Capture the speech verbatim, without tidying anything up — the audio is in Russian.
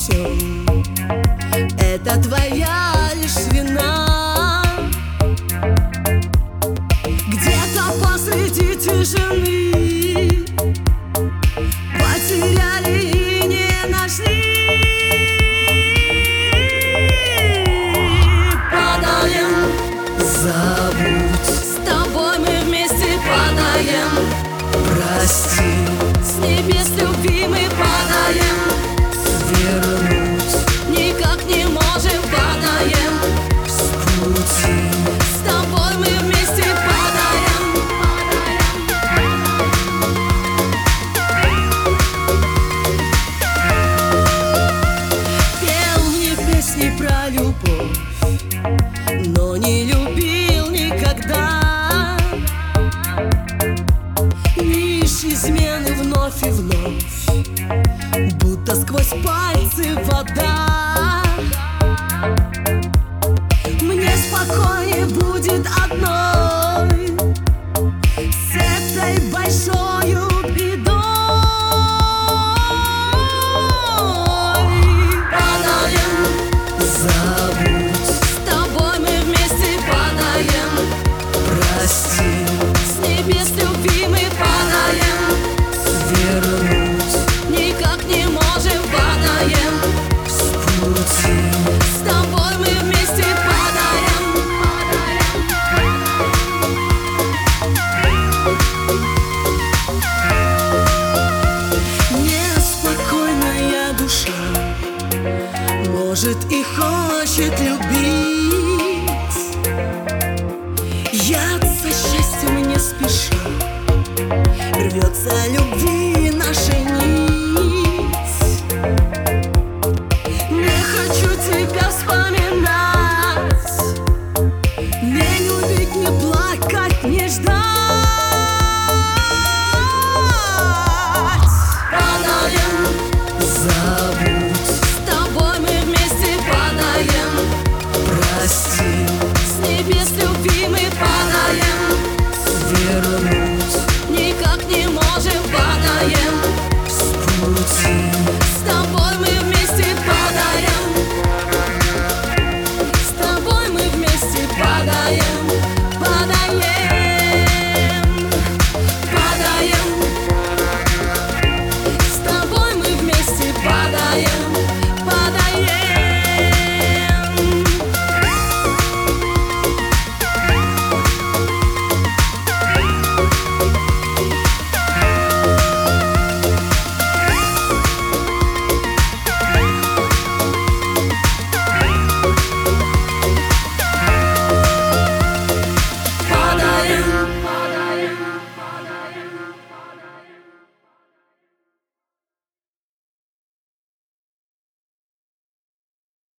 всем это твоя лишь вина. Где-то посреди тишины потеряли и не нашли. Падаем, забудь, с тобой мы вместе падаем. Прости, с небес любви мы падаем. Свернуть никак не можем, падаем с пути. С тобой мы вместе падаем. Пел мне песни про любовь, но не любил никогда. Лишь измены вновь и вновь, будто сквозь пальцы вода. Мне спокойнее будет одной с этой большою бедой. Падаем, забудь, с тобой мы вместе падаем. Прости, с небес любви мы падаем. Свернуть никак не можем, падаем с пути. С тобой мы вместе падаем. Неспокойная душа может и хочет любить. Я за счастьем не спеша, рвется любви нашей